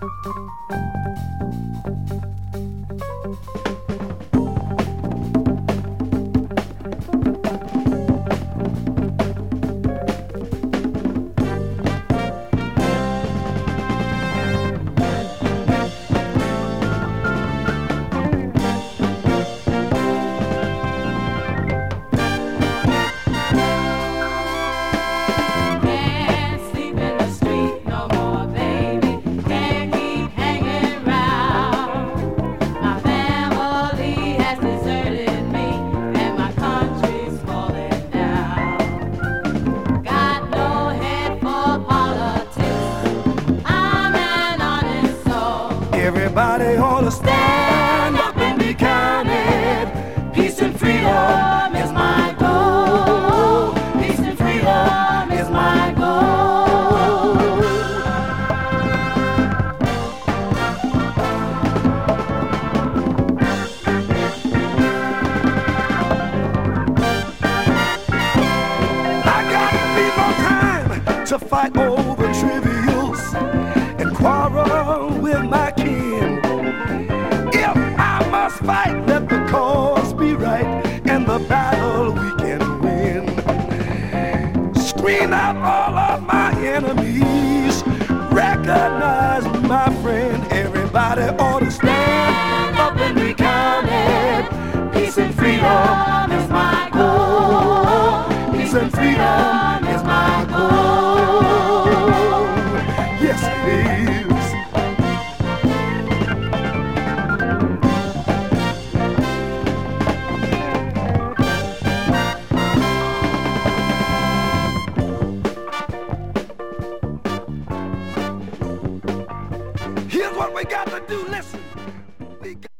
Everybody ought to stand up and be counted. Peace and freedom is my goal. Peace and freedom is my goal. I got no time to fight over trivials and quarrel with my kin. If I must fight, let the cause be right, and the battle we can win. Screen out all of my enemies, recognize my friend. Everybody ought to stand up and be counted. Peace and freedom is my goal. Peace and freedom is my goal. Yes, it is. Here's what we got to do, listen.